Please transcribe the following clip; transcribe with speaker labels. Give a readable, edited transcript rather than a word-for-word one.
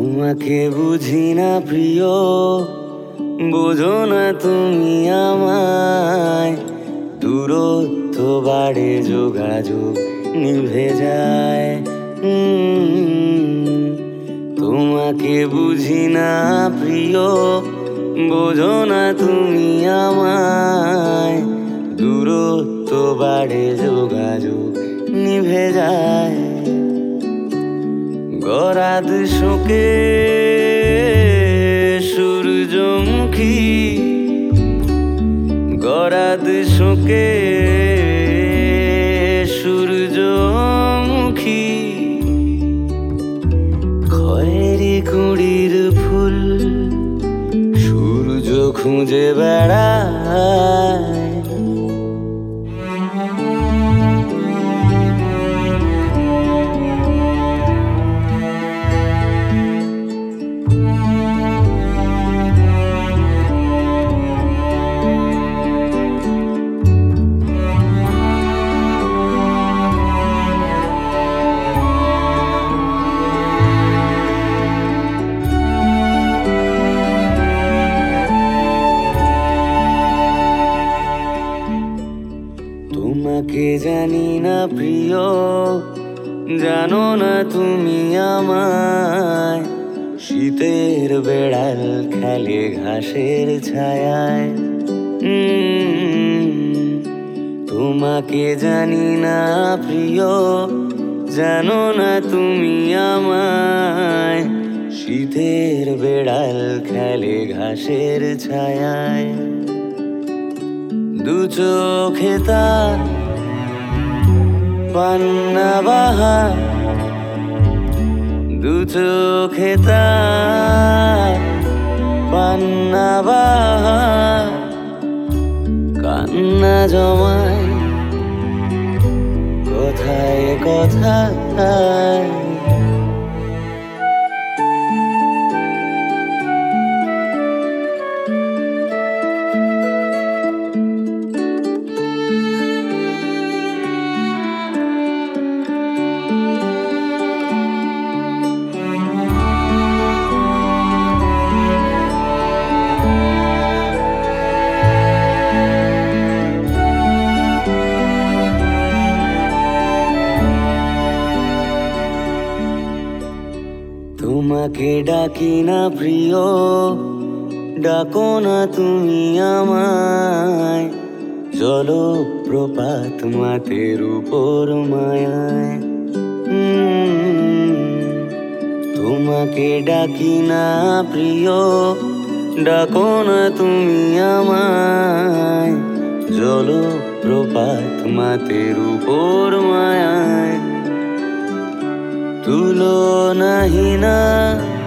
Speaker 1: তোমাকে বুঝি না প্রিয়, বোঝো না তুমি আমায়। দূরত্ব বাড়ে, যোগাযোগ নিভে যায়। তোমাকে বুঝি না প্রিয়, বোঝো না তুমি আমায়। দূরত্ব বাড়ে, যোগাযোগ নিভে যায়। গরাদ শোকে সূর্যমুখী, গরাদ শোকে সূর্যমুখী। খয়েরি কুড়ির ফুল সূর্য খুঁজে বেড়ায়। তোমাকে জানি না প্রিয়, জানো না তুমি আমায়। শীতের বেড়াল খেলে ঘাসের ছায়ায়। তোমাকে জানি না প্রিয়, জানো না তুমি আমায়। শীতের বেড়াল খেলে ঘাসের ছায়ায়। দু চোখে তার পান্না বাহার, দু চোখে তার পান্না বাহার। কান্না জমায় কথায় কথায়। তোমাকে ডাকি না প্রিয়, ডাকো না তুমি আমায়। জলপ্রপাত মাতের উপর মায়ায়। তোমাকে ডাকি না প্রিয়, ডাকো না তুমি আমায়। জলপ্রপাত মাতের উপর মায়ায়। তুলনাহীনা